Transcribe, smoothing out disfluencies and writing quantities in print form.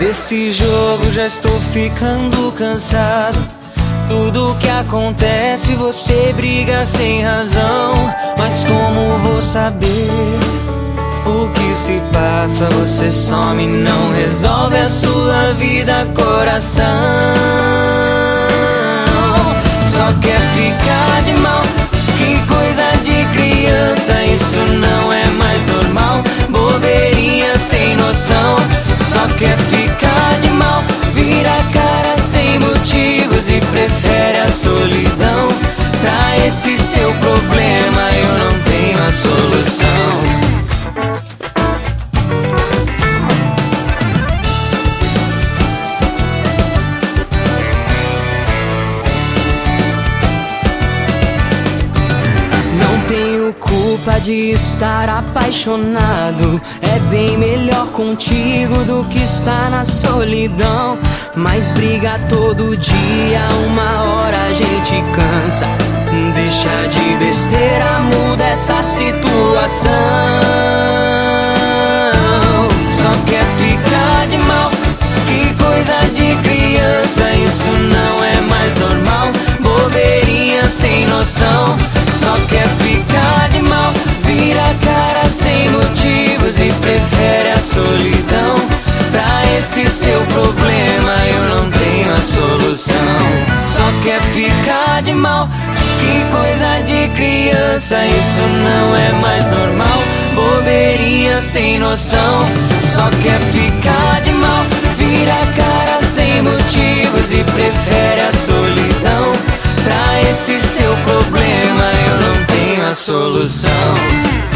Desse jogo já estou ficando cansado. Tudo que acontece você briga sem razão. Mas como vou saber o que se passa? Você some, não resolve a sua vida, coração. Só quer ficar de mal, que coisa de criança. Isso não é mais normal, bobeirinha sem noção. Só quer ficar de mal, vira a cara sem motivos e prefere a solidão. Pra esse seu problema eu não tenho a solução. Culpa de estar apaixonado, é bem melhor contigo do que estar na solidão. Mas briga todo dia, uma hora a gente cansa. Deixa de besteira, muda essa situação. Só quer ficar de mal, que coisa de criança. Isso não é mais normal, bobeirinha sem noção. Só quer ficar de mal, vira a cara sem motivos e prefere a solidão. Pra esse seu problema eu não tenho a solução. Só quer ficar de mal, que coisa de criança. Isso não é mais normal, bobeirinha sem noção. Só quer ficar de mal, vira a cara sem motivos e prefere a solidão. Pra esse seu problema eu não tenho a solução.